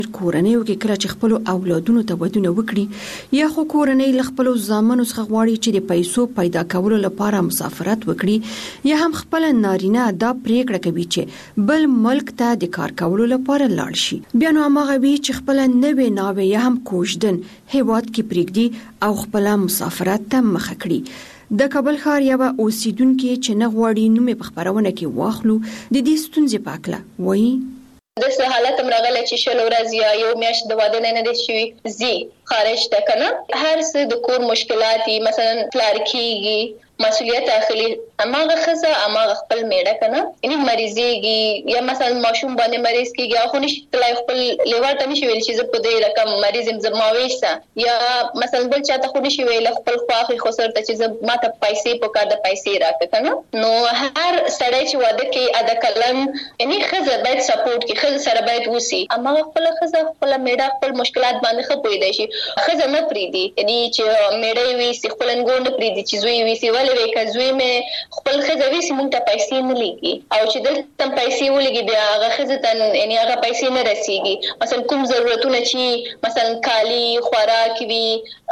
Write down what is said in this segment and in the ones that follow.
کورنیو کې کله چې خپل اولادونو ته ودونه وکړي یا خو کورنۍ له خپل ځامنو څخه غواړي چې د پیسو پیدا کولو لپاره مسافرت وکړي یا هم خپل نارینه دا پریکړه کوي چې بل ملک ته د کار کولو لپاره لاړ شي. بیا نو هغه وی چې خپل نوې ناوې یا هم کوژدن هیواد کې پریږدي او خپل مسافرت ته مخه کړي. د کابل ښار یو اوسیدونکو چې نه غواړي نوم په خبرونه کې واخلو د دې ستونزې په اړه وایي. داسې حالت هم راغلی چې شل ورځې یا یو میاشت د واده نه دی شوي زی خارج ته کنه هر څه د کور مشکلات مثلا پلار کېږي مسؤلیت اخلي اماغه خزه اماغه خپل میړه کنه یعنی مریضيږي یا مثلا ماشوم باندې مریض کېږي خو نشي تلای خپل لیواته نشي ویل چې زه په دې رقم مریض زما وېسه یا مثلا بل چاته خو نشي ویل خپل خواخي خو سره ته چې ما ته پیسې په کار د پیسې راکې کنه نو هر سړی چې واده کوي ادا کلن یعنی خزه باید سپورټ کوي خزه سره باید وسی اماغه خپل خزه خپل میړه خپل مشکلات باندې خپوي دی شي خزه نه پریدي یعنی چې میړه وی خپل انګون پریدي چې زوی وی ولې وکزوی مې خپل خزوي سیمون ته پیسې نه لګي او چې دلته پیسې ولګي بیا هغه خزه ته یعنی هغه پیسې نه رسیږي مثلا کوم ضرورتونه چې مثلا کالی خوراک وی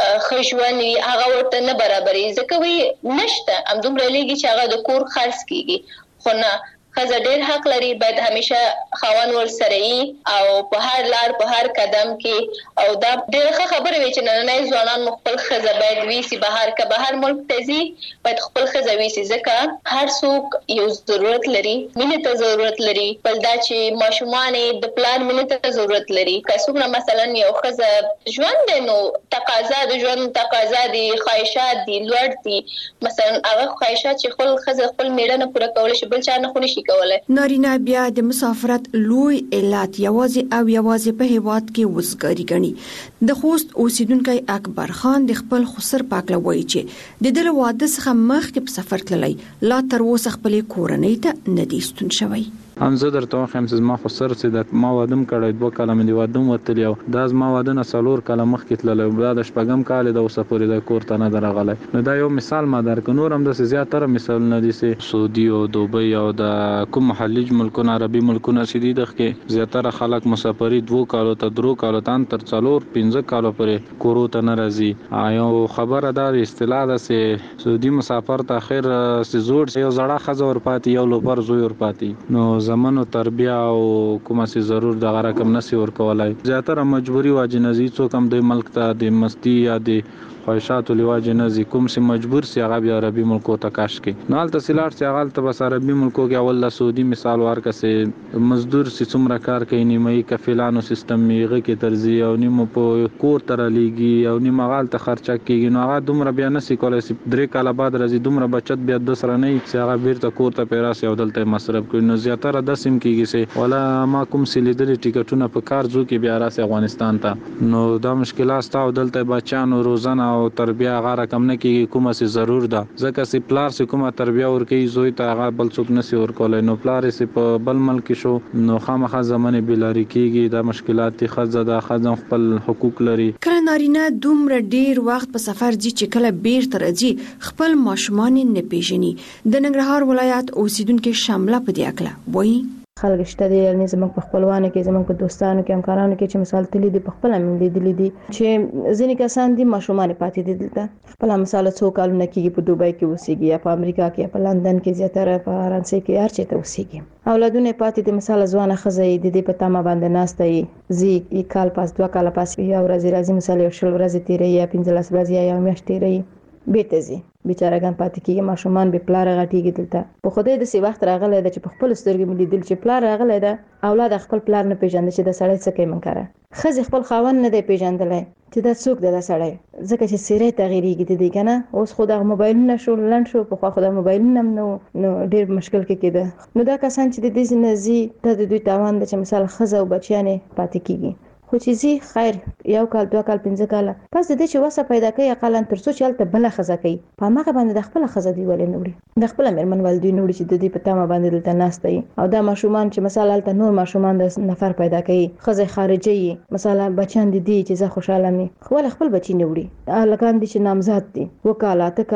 خښون وی هغه ورته نه برابرې ځکه وی نشته هم دومره لګي چې هغه د کور خرڅ کیږي خو نه خزه ډېر حق لري باید همیشه خاوند ور سره ای او په هر لار په هر قدم کې او دا ډېر خبره وی چې نن ځوانان مخبل خزه باید ویسي بهر ملک تزي باید خپل خزه ویسي ځکه هر څوک یو ضرورت لري مینه ته ضرورت لري بل دا چې ماشومان د پلان مینه ته ضرورت لري که څوک مثلا یو خزه ژوند نو تقاضا د ژوند تقاضا دي خواهشات دي لوړ دي مثلا هغه خواهشات چې خپل خزه خپل میړه نه پوره کول شي بل چا نه خو نارینه بیا د مسافرت لوی علت یوازې په هیواد کې وزګاری غني. د خوست اوسیدونکو اکبر خان د خپل خسر پاکله وایي چې د دل واده څخه مخکې په سفر تللی لا تر اوسه خپل کورنۍ ته نه دی ستون شوی. هم زه درته وایم چې ما خو سر چې د ما وادم کړی 2 کاله مې وادم وتلی او دا ما واده نه 4 کاله مخکې تللی دا د شپږم کال د اوسه پورې د کور ته نه درغلی نو دا یو مثال ما درک نور هم د زیاتره مثالونه دي چې سعودي او دوبۍ او د کوم محلي ملکونو عربي ملکونو چې دي دغه زیاتره خلک مسافري 2 کالو ته 3 کالو تر 4-5 کالو پورې کورو ته نه راځي یو خبره دا اصطلاح ده چې سعودي مسافر ته اخر سي زوړ یو زړه خزه ور پاتې یو لوبر زوی ور پاتې نو زمانو تربیه او کومه سي ضرور د رقم نسی ور کولای زیاتره مجبوری واجنزي څوک هم د ملک ته د مستی یا د خواهشات لواجنزي کوم سي مجبور سي هغه بیا عربي ملکو ته کاش کې نو الته سیلار سي هغه ته بس عربي ملکو کې اول له سعودي مثال ورکسه مزدور سي څومره کار کوي نیمه کفیلانو سیستم میغه کې ترزی او نیمه په کور تر لګي او نیمه غال ته خرچه کیږي نو هغه دومره بیا نسی کولای سي 3 کاله بعد راځي دومره بچت بیا د سره نه سي هغه بیرته کور ته پیراسي او دلته مصرف کوي نو زیاتره د سیم کیږي سي ولا ما کوم سي لیدل ټیکټونه په کار ځو کې بیا راسي افغانستان ته نو دا مشکلات تاو دلته بچانو روزانه او تربیه هغه رقم نه کیږي کومه سي ضرور ده ځکه سي پلار سي کومه تربیه ور کوي زوی ته هغه بل څوک نسی ور کولای نو پلار سي په بل ملک شو نو خامخا زمانه بلاری کیږي دا مشکلات خزه د خزم خپل حقوق لري. کله نارینه دومره ډیر وخت په سفر ځي چې کله بیرته راځي خپل ماشومان نه پیژني. د ننګرهار ولایت اوسیدونکو شامله په دې اکله وایي خلک شته دي یعنی زموږ په خپلوانو کې زموږ په دوستانو کې همکارانو کې چې مثال تللی دي په خپل هم لیدلي دي چې ځینې کسان دي ماشومان پاتې دي دلته خپل مثال څو کالونه کې په دوبۍ کې اوسېږي یا په امریکا کې په لندن کې زیاتره په فرانسې کې هر چېرته اوسېږي اولادونه پاتې دي مثال ځوانه ښځه د دې په تمه باندې ناسته یې زی کال پاس 2 کال پاس یا ورځ راځي مثال یو شل ورځې تیرې یا 15 ورځې یا میاشت تیرې بیرته ځي بیچارهګان پاتې کیږي ماشومان به پلار غټیږي دلته په خوده د سی وخت راغلی د چې په خپل سترګې ملي دل چې پلار راغلی ده اولاد خپل پلار نه پیژاند چې د سړی څه کوي منکره خزي خپل خاوند نه دی پیژندلای چې دا څوک دی د سړی ځکه چې سیره تغییرېږي د دې کنه اوس خو د موبایل نه شو لند شو په خو د موبایل نه نو ډیر مشکل کې کېده نو دا کسان چې د دې نزي د دوی تاوان د چې مثال خزه او بچیانه پاتې کیږي خو چې زی خیر یو کال 2 کال 15 کال پس د دې چې وسه پیدا کوي اقلن تر څو چلته بل خزه کوي په ماغه باندې د خپل خزه دی ولې نوړي د خپل مرمن ولدي نوړي چې د دې په تمه باندې دلته ناشتي او دا ماشومان چې مثلا الته نور ماشومان د نفر پیدا کوي خزه خارجي مثلا بچان دي چې زه خوشاله مي خو خپل بچي نوړي لکان دي چې نامزاد دي وکاله ته کاله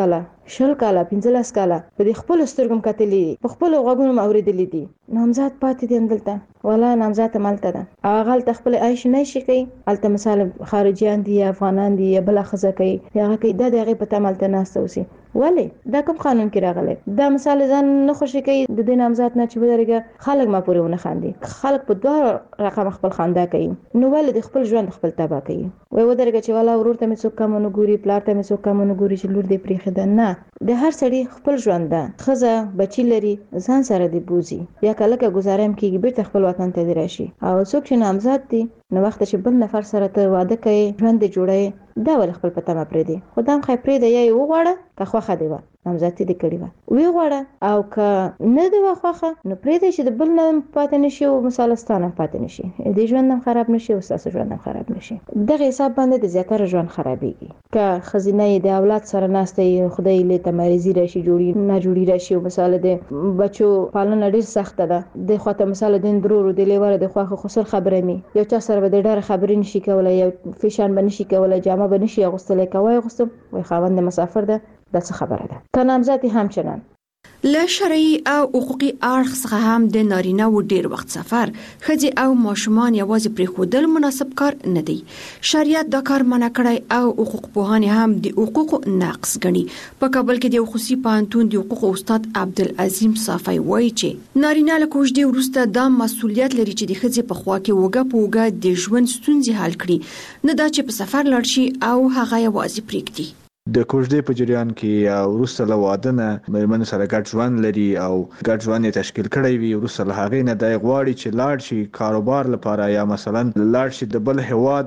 10 کاله 15 کاله په خپل سترګم کتلې په خپل غوږونو اوریدلې دي نامزاد پاتې دي دلته ولا نامزاد مالته ده هغه خپل عايش نه شي کوي الته مثال خارجيان دي افغانان دي بل خزه کوي هغه کوي د دغه په تمالته ناشته وسی ولی دا کوم قانون کې راغلی دا مثال ځان نه خوشي کوي د دې نامزاد نه چې ودرګه خلک ما پورې ونه خاندي خلک په دوه رقم خپل خندا کوي نو ولې د خپل ژوند خپل تبا کوي وای ودرګه چې والا ورور ته مې څوک کم نه ګوري پلار ته مې څوک کم نه ګوري چې لور دې پریخه ده نه د هر سړي خپل ژوند ده خزه بچی لري ځان سره دی بوزي یا کله کې گزارم کیږي بیرته خپل وطن ته دی راشي او څوک چې نامزاد دي نو وخت چې بل نفر سره ته واده کوي ژوند جوړي دا ول خپل پته ما پرې دي خدام خې پرې دی یا وغواړه که خوخه دی نامزادي دې کړی و وی غواړه او که نه دی خوخه نو پرې دی چې د بل نه پاتې نشي او مثالستانه پاتې نشي دې ژوند هم خراب نشي او ساس ژوند هم خراب نشي دغه حساب باندې د زیاتره ژوند خرابېږي که خزینه د اولاد سره ناشته خدای له تمریزي راشي جوړي نه جوړي راشي او مثال د بچو پالنه ډیر سخت ده د خواته مثال د درو د لیوره د خوخه خسر خبره می یو چا سره به ډېر خبرې نشي کولای یو فیشن بنشي کولای جامه بنشي غوستل کوي غوستم وي خاوند مسافر ده دا څه خبره ده که نامزادي همچنان له شرعي او حقوقي اړخ څخه هم د نارینه و ډیر وخت سفر خځې او ماشومان یوازې پرې خودل مناسب کار نه دی شریعت دا کار منع کړی او حقوق پوهان هم د حقوقو نقض ګڼي په کابل کې د خصوصي پوهنتون د حقوقو استاد عبدالعظیم صافی وایي چې نارینه له کوژدې وروسته دا مسؤلیت لري چې د خځې په خوا کې وګه په وګه د ژوند ستونزې حل کړي نه دا چې په سفر لاړ شي او هغه یوازې پرېږدي د کوژدې په جریان کې وروسته له واده نه مېرمن سره ګډ ژوند لري او ګډ ژوند یې تشکیل کړی وي وروسته له هغې نه د غواړي چې لاړ شي کاروبار لپاره یا مثلا لاړ شي د بل هیواد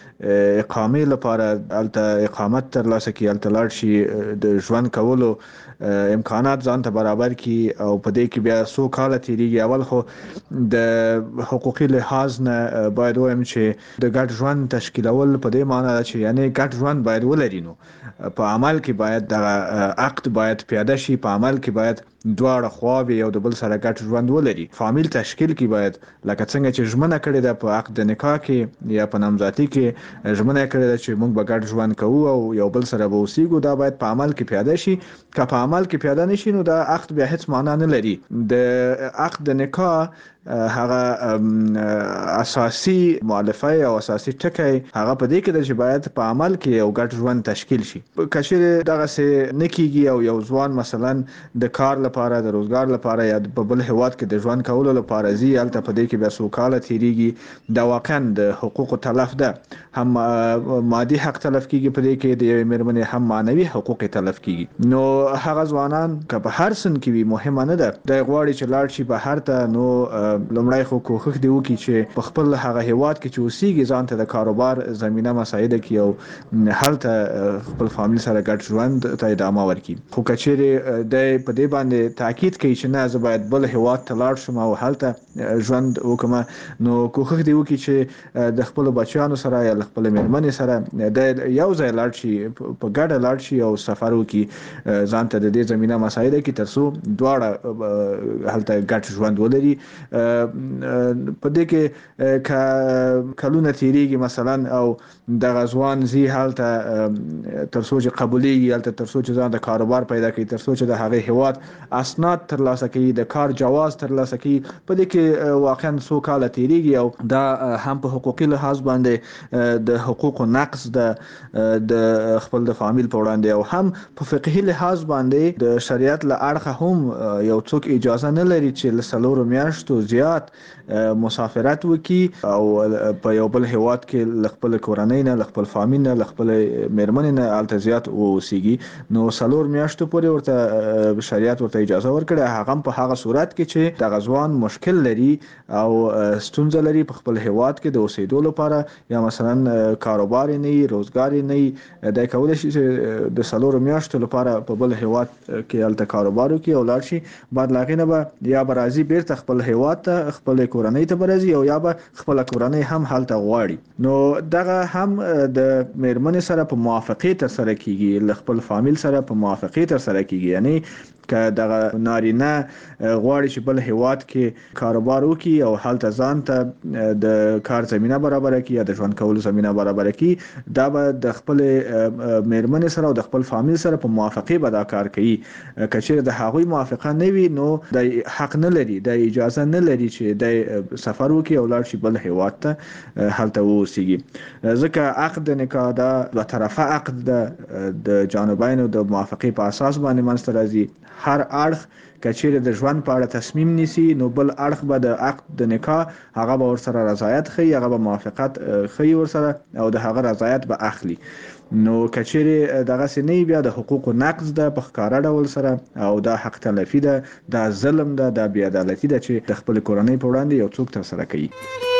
اقامې لپاره الته اقامت ترلاسه کړي الته لاړ شي د ژوند کولو امکانات ځان ته برابر کړي او په دې کې بیا څو کاله تیریږي اول خو د حقوقي لحاظ نه باید وایم چې د ګډ ژوند تشکیلول په دې معنی ده چې یعنی ګډ ژوند باید ولري نو په عمل کې باید د عقد باید پیاده شي په عمل کې باید دواړه خواوې یو د بل سره ګډ ژوند ولري فامیل تشکیل کې باید لکه څنګه چې ژمنه کړې ده په عقد نکاح کې یا په نامزادي کې ژمنه کړې ده چې موږ به ګډ ژوند کوو او یو بل سره به اوسېږو دا باید په عمل کې پیاده شي که په عمل کې پیاده نشي نو دا عقد بیا هیڅ معنا نه لري د عقد نکاح هغه اساسي مؤلفه او اساسي ټکی هغه په دې کې د چې باید په عمل کې یو ګډ ژوند تشکیل شي کچېره دغه څه نکېږي او یو ځوان مثلا د کار لپاره د روزګار لپاره یا په بل هیواد کې د ژوند کولو لپاره زی الته په دې کې بیا څو کاله تیریږي دا واقعا د حقوقو تلف ده هم مادي حق تلف کیږي په دې کې د مېرمنې هم معنوي حقوق تلف کیږي نو هغه ځوانان که په هر سن کې وي مهمه نه ده د غواړي چې لاړ شي بهر ته نو لومړی خو کوښښ دی وکړي چې په خپل هغه هیواد کې چې اوسېږي ځان ته د کاروبار زمینه مساعده کړي او هلته خپل فامیل سره ګډ ژوند ته ادامه ورکړي خو کچېرې د په دې باندې تاکید کوي چې نه زه باید بل هیواد ته لاړ شم او هلته ژوند وکم نو کوښښ دی وکړي چې د خپل بچیانو سره یا خپل مېرمنې سره د یو ځای لاړ شي په ګډه لاړ شي او سفر وکړي ځان ته د دې زمینه مساعده کړي ترڅو دواړه هلته ګډ ژوند ولري په دې کې کلونه تیریږي مثلا او د غزوان زی حالت ترڅو چې قبوليږي حالت ترڅو چې ځان د کاروبار پیدا کوي ترڅو چې د هغه هیواد اسناد ترلاسه کوي د کار جواز ترلاسه کوي په دې کې واقعا څو کال تیریږي او دا هم په حقوقي لحاظ باندې د حقوقو نقض د خپل د فامیل په وړاندې او هم په فقهي لحاظ باندې د شریعت له اړخه هم یو څوک اجازه نه لري چې لسلور میاشتو زیات مسافرت وکي او په یو بل هیواد کې خپل کورنۍ نه خپل فامیل نه خپل مېرمنې نه التزیات اوسېږي نو سلور میاشتو پورې ورته شریعت ورته اجازه ورکړه هغه په هغه صورت کې چې د غزوان مشکل لري او ستونزه لري په خپل هیواد کې د اوسېدو لپاره یا مثلا کاروبار نه روزګار نه د کول شي د سلور میاشتو لپاره په بل هیواد کې الته کاروبار کوي او لاړ شي بعد لاغینه به یا برازي بیرته خپل هیواد ته خپل کورنۍ ته برازي او یا به خپل کورنۍ هم حالت غواړي نو دغه هم د مېرمنې سره په موافقه تر سره کیږي خپل فامیل سره په موافقه تر سره کیږي یعنی که دغه نارینه غواړي چې بل هیواد کې کاروبار وکړي او هلته ځان ته د کار زمينه برابر کړي یا د ژوند کولو زمينه برابر کړي، دا به د خپل میرمنې سره او د خپل فامیل سره په موافقه به دا کار کوي. کچېره د هغوی موافقه نه وي نو د حق نه لري، د اجازه نه لري چې د سفر وکړي او لاړ شي بل هیواد ته هلته اوسېږي. ځکه عقد نکاح دا دوه طرفه عقد ده، د جانبینو د موافقه په اساس باندې منځته راځي. هر اړخ کچېره د ژوند په اړه تصمیم نیسي نو بل اړخ به د عقد د نکاح هغه به ورسره رضایت ښیي، هغه به موافقت ښیي ورسره او د هغه رضایت به اخلي. نو کچېره دغه سنې بیا د حقوقو نقض ده په ښکاره ډول سره او دا حق تلفي ده، دا ظلم ده، دا بې عدالتي ده چې د خپل کورنۍ په وړاندې یو څوک ترسره کوي.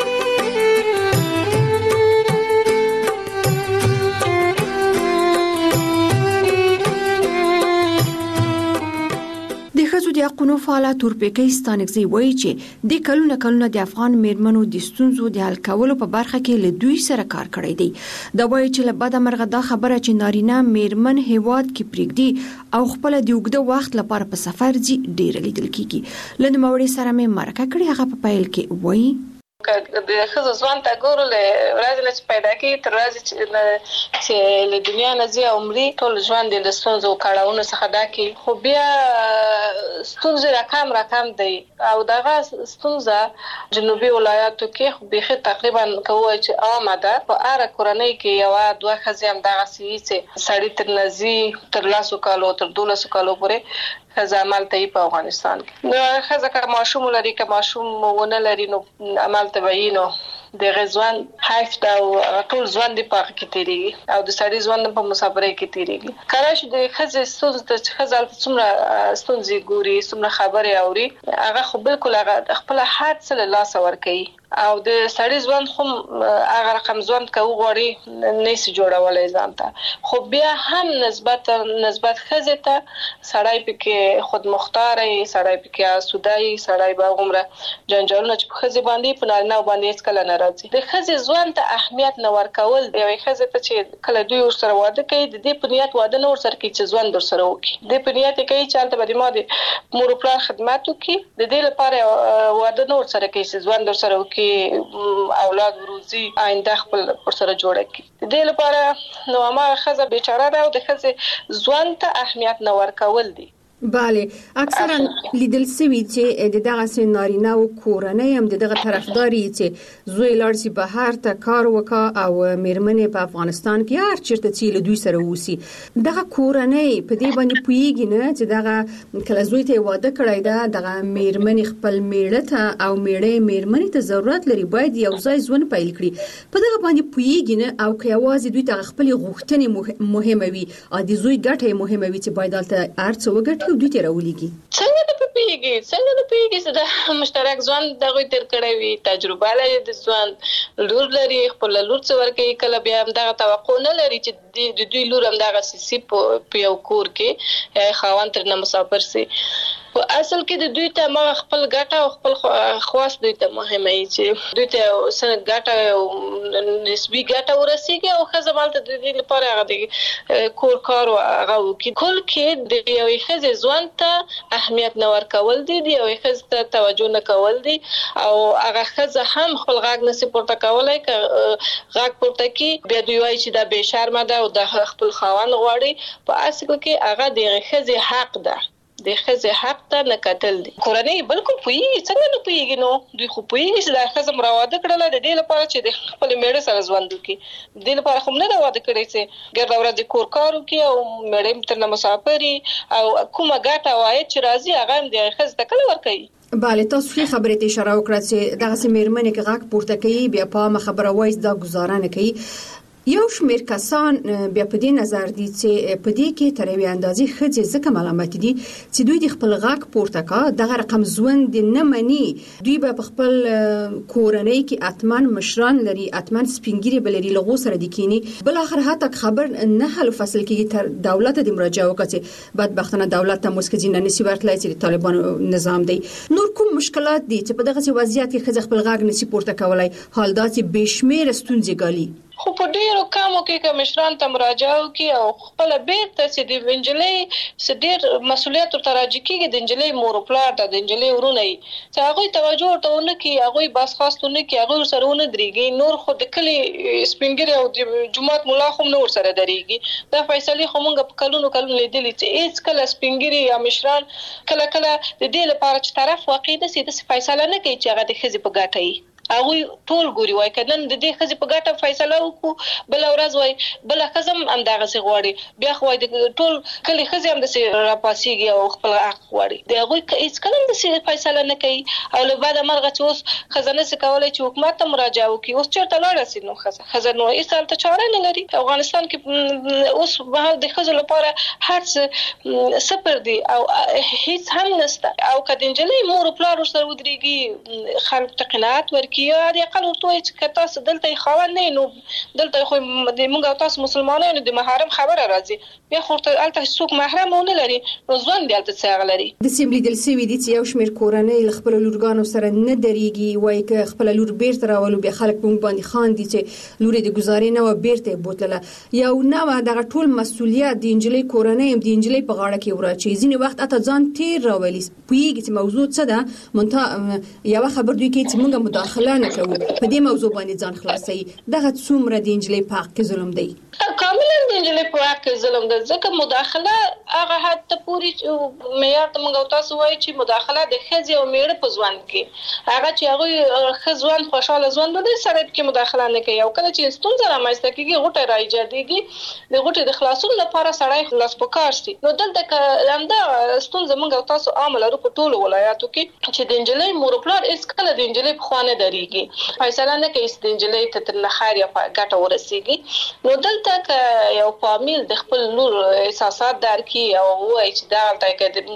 د حقوقو فعال تورپیکۍ ستانکزی وایي چې د کلونه د افغان میرمنو د ستونزو د حل کولو په برخه کې له دوی سره کار کړی دی. دا وایي چې له بده مرغه دا خبره چې نارینه میرمن هیواد کې پریږدي او خپل د اوږده وخت لپاره په سفر ځي ډیر لیدل کیږي. له نوموړي سره مې مرکه کړې، هغه په پیل کې وایي د ښځو ځوان ته ګورو له ورځې نه چې پیدا کېږي تر ورځې چې له دنیا نه ځي او مري، ټول ژوند یې له ستونزو او کړاوونو څخه ډک وي. خو بیا ستونزې راکم دی او دغه ستونزه جنوبي ولایاتو کې خو بیخي تقریبا کوي چې عامه ده. په هره کورنۍ کې یوه دوه ښځې همدغسې وي چې سړي تر نزي تر 10 کالو تر 12 کالو پورې ښځه عمل ته په افغانستان کې. نو ښځه که ماشوم لري که ماشوم ونه لري نو عمل ته وي، نو د غزوان حیف دا او ټول ژوند په هغه کې تیریږي او د سړي ژوند په مسافرۍ کې تیریږي. کله چې د ښځې ستونزې ته چې ښځه څومره ستونزې ګوري، څومره خبرې اوري، هغه خو بالکل هغه خپل هر څه له لاسه ورکوي او د سړي ژوند خو هغه رقم ژوند که وغواړي نشي جوړولی ځان ته. خو بیا هم نسبت ښځې ته سړی پکې خودمختاره وي، سړی پکې آسوده وي، سړی به هغومره جنجالونه چې په ښځې باندې په نارینه باندې هېڅکله نه راځي. د ښځې ژوند ته اهمیت نه ورکول، یوې ښځې ته چې کله دوی ورسره واده کوي د دې په نیت واده نه ورسره کوي چې ژوند ورسره وکړي، د دې په نیت یې کوي چې هلته به د ما د مور و پلار خدمت وکړي، د دې لپاره واده نه ورسره کوي چې ژوند ورسره وکړي، اولاد وروزي، آینده خپل ورسره جوړه کړي. د دې لپاره نو هماغه ښځه بیچاره ده او د ښځې ژوند ته اهمیت نه ورکول دي. بله، اکثرا لیدل سوي چې د دغه نارینه او کورنۍ هم دغه طرفداري چې زوی لاړ شي بهر ته کار وکړي او میرمنې په افغانستان کې هر چیرته چې له دوی سره اوسي. دغه کورنۍ په دې باندې پوهیږي نه چې دغه کله زوی ته واده کړی ده، دغه میرمنې خپل میړه ته او میړه میرمنې ته ضرورت لري باید یو ځای ژوند پیل کړي. په دغه باندې پوهیږي نه او که یوازې دوی ته خپل غوښتنې مهمه وي او د زوی ګټه مهمه وي چې باید هلته هر څه وګټي دوی ته راولېږي. څنګه نه پوهېږي چې د مشترک ژوند دغوی تېر کړی وي، تجربه لري د ژوند، لور لري، خپل لور څه ورکوي، کله بیا همدغه توقع نه لري چې د دوی لور همدغسې سي په یو کور کې خاوند ترنه مسافر سي. په اصل کې د دوی ته ما خپل ګټه او خپل خواست دوی ته مهمه وي چې دوی ته څنګه ګټه او نسبي ګټه ورسیږي او ښځه مالته د دې لپاره هغه د کور کار او هغه وکړي. کل کې د یوې ښځې ژوند ته اهمیت نه ورکول دي، د یوې ښځې ته توجه نه کول دي او هغه ښځه هم خپل غږ نشي پورته کولی. که غږ پورته کړي بیا دوی وایي چې دا بې شرمه ده او د خپل خاوند غواړي. په اصل کې هغه د یوې ښځې حق ده، د ښځې حق ته نه کتل دي. کورنۍ بالکل پوهېږي، څنګه نه پوهېږي، نو دوی خو پوهېږي چې دا ښځه مو راواده کړله د دې لپاره چې د خپل میړه سره ژوند وکړي. د دې لپاره خو نه ده واده کړې چې ګرده ورځ کور کار وکړي او میړه یې ترنه مسافر وي او کومه ګټه او عاید چې راځي هغه هم د ښځې ته کله ورکوي. بله، تاسو ښې خبرې ته اشاره وکړه چې دغسې میرمنې که غږ پورته کوي بیا په عامه خبره وایي دا ګزاره نه کوي. یو شمېر کسان بیا په دې نظر دي چې په دې کې تر یوې اندازې ښځې ځکه ملامت دي چې دوی د خپل غږ پورته کړه دغه رقم ژوند نه مني. دوی به په خپل کورنۍ کې اتمن مشران لري، اتمن سپینګیري به لري، له هغو سره دي کینی. بالاخره حتی خبر نه حل فصل کېږي تر دولت د مراجعه وکړي چې بدبختانه دولت ته مسکه نه نسی ورتلای چې د طالبانو نظام دی. نور کوم مشکلات دي چې په دغه وضعیت کې ښځه خپل غږ نسی پورته کولای؟ حال دا چې بشمیر ستونزې ګالي. خو په ډیرو کمو کې کمشران ته مراجعه وکړي او خپل بیرته چې د انجلۍ ډیر مسولیت ورته راځي کېږي د انجلۍ مور او پلار ته د انجلۍ ورونه یې چې هغوی توجه ورته ونه کړي هغوی بس خاص ونه کړي هغوی ورسره ونه درېږي نور خو د کلي سپین ږیري او د جومات ملا خو هم نه ورسره درېږي دا فیصلې خو موږ په کلونو لیدلي چې هېڅ کله سپین ږیري یا مشران کله کله د دې لپاره چې طرف واقع داسې فیصله نه کوي چې هغه د ښځې په ګټه وي هغوی ټول ګوري وایي که نن د دې ښځې په ګټه فیصله وکړو بله ورځ وایي بله ښځه هم همدغسې غواړي بیا خو وایي د ټول کلي ښځې هم داسې راپاڅېږي او خپل حق غواړي د هغوی هېڅ کله هم داسې فیصله نه کوي او له بعده مرغه چې اوس ښځه نشي کولی چې حکومت ته مراجعه وکړي اوس چېرته لاړه شي نو ښځه نو هېڅ هلته چاره نه لري افغانستان کې اوس مهال د ښځو لپاره هر څه صفر دي او هېڅ هم نشته او که د نجلۍ مور او پلار ورسره ودرېږي خلکو ته قناعت ورکړي یا د اقل ورته وایي چې که تاسو دلته یې خاوند نه نو دلته خو د موږ او تاسو مسلمانانو د محرم خبره راځي بیا خو هلته څوک محرم ونه لري نو ځوان دی هلته څه هغه لري داسې لیدل سوي دي چې یو شمېر کورنۍ له خپلو لورګانو سره نه درېږي وایي که خپله لور بیرته راولو بیا خلک په موږ باندې خاندي چې لور یې د ګزارې نه وه بیرته یې بوتلله یو نه وه دغه ټول مسؤلیت د نجلۍ کورنۍ هم د نجلۍ په غاړه کې وراچوي ځینې وخت حتی ځان تېر راولي پوهېږي چې موضوع څه ده یوه خبر دوی کوي چې موږ مداخله نه کوو په دې موضوع باندې ځان خلاصوي دغه څومره د نجلۍ په حق کې ظلم دی کاملا د نجلۍ په حق کې ظلم ده ځکه مداخله هغه حد ته پورې معیار ته موږ او تاسو وایي چې مداخله د ښځې او میړه په ژوند کې هغه چې هغوی ښه ژوند خوشحاله ژوند د دې سره کې مداخله نه کوي او کله چې ستونزه رامنځته کېږي غوټه راایجادېږي د غوټې د خلاصون لپاره سړی خلاص پکار شي نو دلته که همدا ستونزه موږ او تاسو عام لرو په ټولو ولایاتو کې چې د نجلۍ مور او پلار هېڅ کله د نجلۍ په خوا نه درېږي فیصله نه کوي چې د نجلۍ ته تر نخار یا ګټه ورسېږي نو دلته که یو فامیل د خپل لور احساسات درک کړي او ووایي چې دا هلته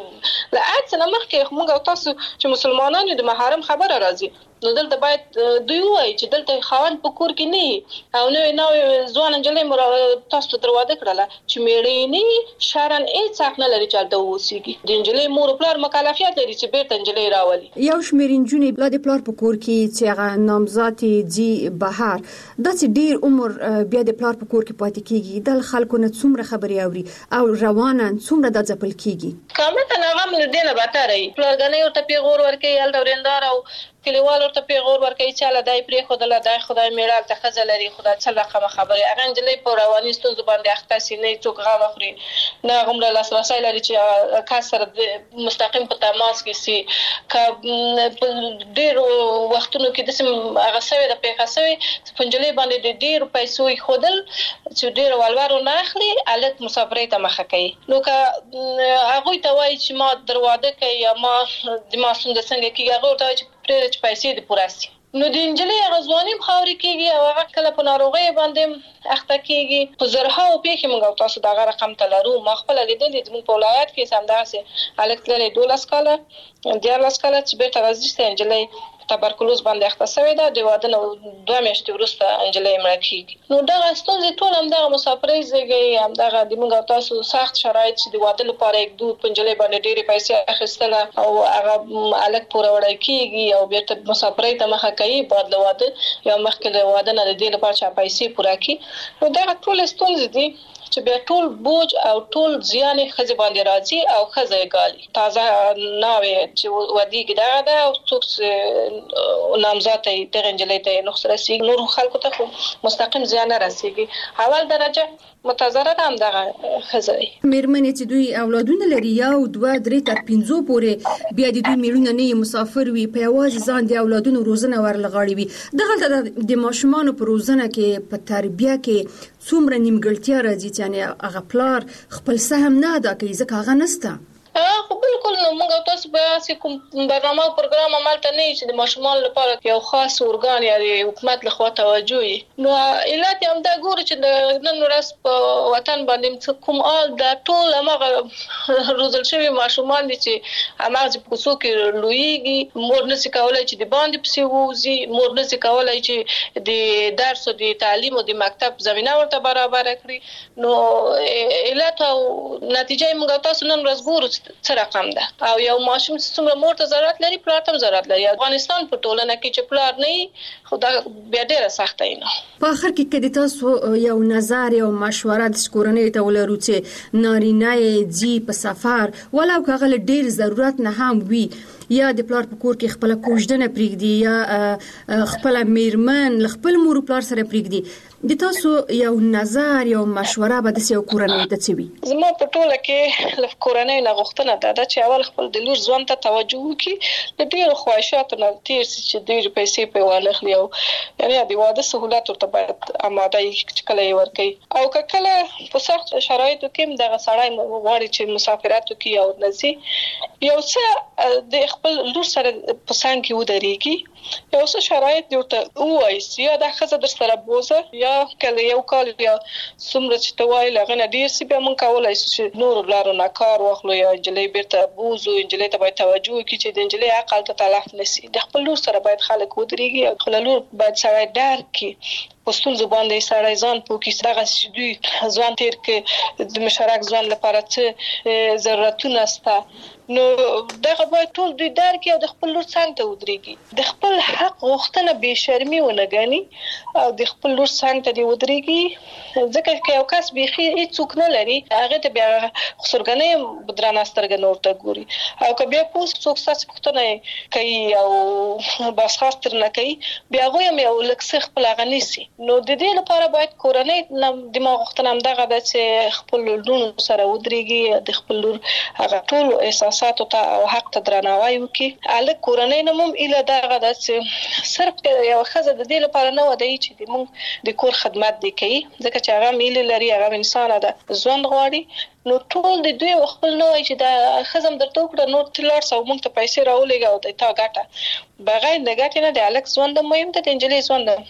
که له عکس نه مخکې موږ او تاسو چې مسلمانانو د محرم خبره راځي نو دلته باید دوی وایي چې دلته خاوند په کور کې نه او نوې ځوان نجلۍ تاسو ته در واده کړله چې میړه یې نه شرعاً هېڅ حق نه لري چې هلته واوسېږي د نجلۍ مور او پلار مکلفیت لري چې بیرته نجلۍ راولي یو شمېر نجونې بیا د پلار په کور کې چې هغه نامزاد ځي بهر داسې ډېر عمر بیا د پلار په کور کې پاتې کېږي د خلکو نه څومره خبرې اوري او رواناً څومره دا ځپل کېږي کاملا هغه هم له دې نه بدتره وي پلارګنۍ ورته پیغور ورکوي هلته ورېندار او کلیوال ورته پیغور ورکوي چې هله دا یې پرېښودله دا یې خدای میړه هلته ښځه لري خو دا څه رقمه خبرې هغه نجلۍ په رواني ستونزو باندې اخته سي نه څوک غم اخلي نه هغومره لاسرسی لري چې کس سره مستقیم په تماس کې سي که په ډېرو وختونو کې داسې هغه سوې ده پېښه سوې چې په نجلۍ باندې د ډېرو پیسو ایښودل چې ډېر ولور ونه اخلي هلک مسافرۍ ته مخه کوي نو که هغوی ته وایي چې ما در واده کوي یا ما د ما ستونزه څنګه کېږي هغوی ورته وایي چې پرېږده چې پیسې دې پوره سي نو د نجلۍ هغه ځواني هم خاورې کېږي او هغه کله په ناروغیو باندې اخته کېږي په زرهاو پیښې موږ او تاسو دغه رقم ته لرو ما خپله لیدلې زموږ په ولایت کې همدغسې هلک تللی 12 کاله 14 کاله چې بېرته راځي نجلۍ تبرکلوز باندې اخته شوې ده د واده نه 2 میاشتې وروسته نجلۍ مړه کېږي نو دغه ستونزې ټول همدغه مسافرۍ زېږوي همدغه د موږ او تاسو سخت شرایط چې د واده لپاره یې دود په نجلۍ باندې ډېرې پیسې اخیستله او هغه هلک پوره وړی کېږي او بېرته مسافرۍ ته مخه کوي بعد له واده یا مخکې له واده نه د دې لپاره چې پیسې پوره کړي نو دغه ټولې ستونزې دي چې بیا ټول بوج او ټول زیان ښځې باندې راځي او ښځه یې ګالي تازه ناوې چې ودېږي دغه ده او څوک نامزاد ته یې دغه نجلۍ ته یې نقص رسېږي نورو خلکو ته خو مستقیم زیان نه رسېږي اول درجه متضرره هم دغه ښځه وي مېرمنې چې دوی اولادونه لري 1 2 3 تر 5 پورې بیا د دوی میړونه نه مسافر وي په یوازې ځان د اولادونو روزنه ورلغاړي وي دغه د ماشومانو په روزنه کې په تربیه کې څومره نیمګړتیا راځي چې هغه پلار خپل سهم نه ادا کوي ځکه هغه نشته خو بالکل نو موږ تاسو به کوم برنامه او پروګرام عملته نه چې د ماشومان لپاره یو خاص ارګان یا د حکومت لخوا توجه وي نو علت هم دا ګوري چې د نن ورځ په وطن باندې کوم آل د ټول هغه روزل شوی ماشومان دي چې هغه په کوڅو کې لویږي مور نشي کولای چې د باندې پسې ووزي مور نشي کولای چې د درس او د تعلیم او د مکتب زمينه ورته برابر کړي نو علت او نتیجه موږ تاسو نن ورځ ګورو څه رقم ده او یو ماشوم څومره مور ته ضرورت لري پلار ته ضرورت لري. افغانستان په ټولنه کې چې پلار نه خو دا بیا ډیره سخته نه. په اخر کې کدي تاسو یو نظر یو مشوره د کورنۍ ته ولرو چې نارینه یې په سفر ولو کغه ډیر ضرورت نه هم وي یا د پلار په کور کې خپل کوژدنه پریږدي یا خپل میرمن خپل مور پلار سره پریږدي، د تاسو یو نظر یو مشوره به د سیو کورنۍ ته څه وي؟ زما په ټوله کې لف کورنۍ نه غوښتنه ده چې اول خپل د لور ځوان ته توجه وکړي، د ډیرو خواهشاتو نه تیر چې ډیر پیسې په والخلی او یعنی د واده سہولت ورته باید آماده چې کله یې ورکړي او کله په سخت شرایطو کې دغه سړی غواړي چې مسافرت وکړي او نزي یو څه د خپل لور سره په څنګ کې ودرېږي، یو څه شرایط ورته وایي یا د خزه در سره بوزه یا کله یو کال یا څومره چې ته وایي لغه نه ډیر سی به مونږ کولای شو چې نور لارو نه کار واخلو یا انجلۍ بیرته بوزو، انجلۍ ته باید توجه وکړي چې د انجلۍ عقل ته تلف نشي. د خپل لور سره باید خلک ودرېږي او خپل لور باید سړی درک کړي پښتون زبان د سړی ځان پوکي دغه دوی ځوان تیر کې د مشارک ځوان لپاره څه ضرورتونه سته نو دغه باید ټول دوی درک او د خپل لور څنګه ته ودرېږي، د خپل حق غوښتنه به شرمي ونه غني او د خپل لور څنګه ته دی ودرېږي. ځکه چې یو کس بيخي هیڅوک نه لري هغه ته بیا خسرګنې بدرانه سترګې نور ته ګوري او که بیا پوس څوک ساس پښتنه کوي او بس خاص تر نه کوي بیا غوي مې ولکس خپل غنيسي. نو د دې لپاره باید کورنۍ دماغ غوښتنه هم دغه د چې خپل لور سره ودرېږي، د خپل لور هغه ټول احساسات او حق ته درناوی وکړي. الک کورنۍ نموم اله دغه د چې صرف یو خزه د دې لپاره نه ودی چې د مونږ د کور خدمت دی کوي ځکه چې هغه میل لري هغه انسان ده ځوان غواړي نو ټول د دوی خپل نه وای چې د خزم درته وکړه نو تلار سو مونږ ته پیسې راولېږي او د تا ګټه بغیر د ګټې نه د الک ځوان د مهم ته د انجلۍ ځوان ده.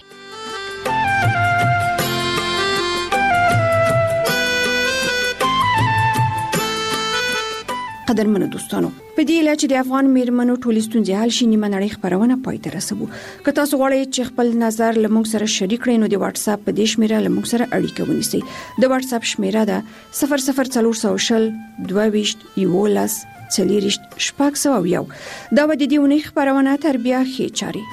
قدرمنو دوستانو په دې لاره چې د افغان میرمنو ټولې ستونزې حل شي نیمه نړۍ خبرونه پای ته رسوو. که تاسو غواړئ چې خپل نظر لمونږ سره شریک کړئ نو د واتس اپ په دې شمیره لمونږ سره اړیکه ونیسئ. د واتس اپ شمیره ده 00400 22 11 40 شپږ دا و د دې ونې خبرونه تربیه خې چاري.